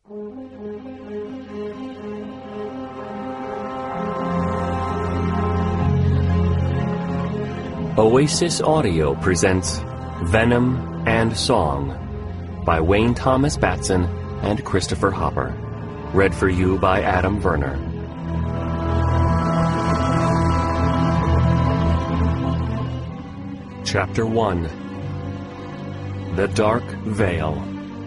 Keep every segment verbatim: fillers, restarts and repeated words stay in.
Oasis Audio presents Venom and Song by Wayne Thomas Batson and Christopher Hopper. Read for you by Adam Verner. Chapter one. The Dark Veil.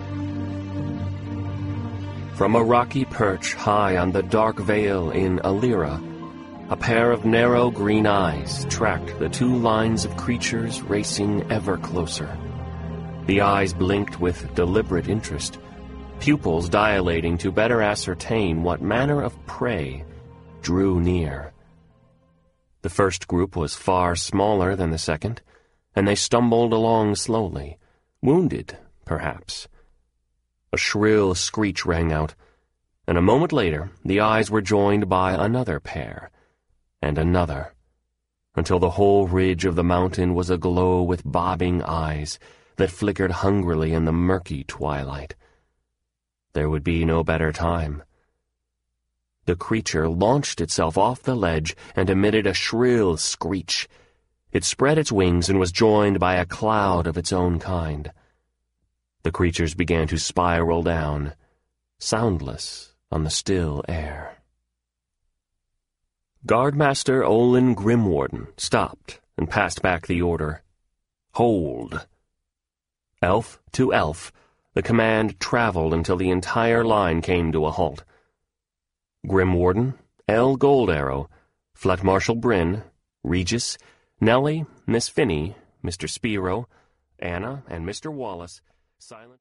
From a rocky perch high on the Dark Veil in Alira, a pair of narrow green eyes tracked the two lines of creatures racing ever closer. The eyes blinked with deliberate interest, pupils dilating to better ascertain what manner of prey drew near. The first group was far smaller than the second, and they stumbled along slowly, wounded, perhaps. A shrill screech rang out, and a moment later the eyes were joined by another pair, and another, until the whole ridge of the mountain was aglow with bobbing eyes that flickered hungrily in the murky twilight. There would be no better time. The creature launched itself off the ledge and emitted a shrill screech. It spread its wings and was joined by a cloud of its own kind. The creatures began to spiral down, soundless on the still air. Guardmaster Olin Grimwarden stopped and passed back the order. Hold. Elf to elf, the command traveled until the entire line came to a halt. Grimwarden, L. Goldarrow, Fleet Marshal Bryn, Regis, Nellie, Miss Finney, Mister Spiro, Anna, and Mister Wallace, silent...